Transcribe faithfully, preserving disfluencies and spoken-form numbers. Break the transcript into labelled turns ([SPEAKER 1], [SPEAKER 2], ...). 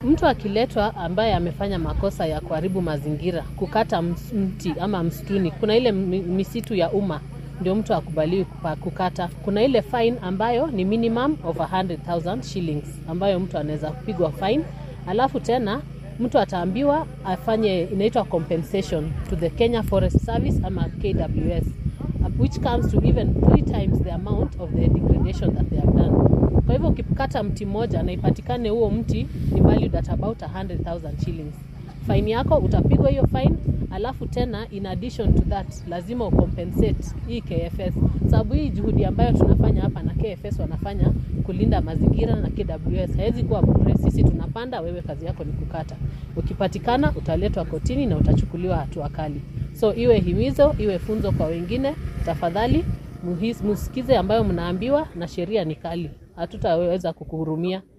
[SPEAKER 1] Mtu akiletwa ambaye amefanya makosa ya kuharibu mazingira, kukata mti ama msituni, kuna ile misitu ya umma ndio mtu akubaliwi kukata. Kuna ile fine ambayo ni minimum of one hundred thousand shillings ambayo mtu anaweza kupigwa fine. Alafu tena mtu ataambiwa afanye inaitwa compensation to the Kenya Forest Service ama K W S, which comes to even three times the amount of the degradation that they have done. Kwa hivyo ukikata mti mmoja na ipatikane huo mti ni valued at about one hundred thousand shillings. Fine yako utapigwa hiyo fine, alafu tena in addition to that lazima ucompensate hii K F S. Sababu hii juhudi ambayo tunafanya hapa na K F S wanafanya kulinda mazingira na K W S haiwezi kuwa bure. Sisi tunapanda, wewe kazi yako ni kukata. Ukipatikana utaletwa kotini na utachukuliwa hatua kali. So iwe himizo, iwe funzo kwa wengine, tafadhali msikize ambayo mnaambiwa na sheria ni kali. Hatutaweza kukuhurumia.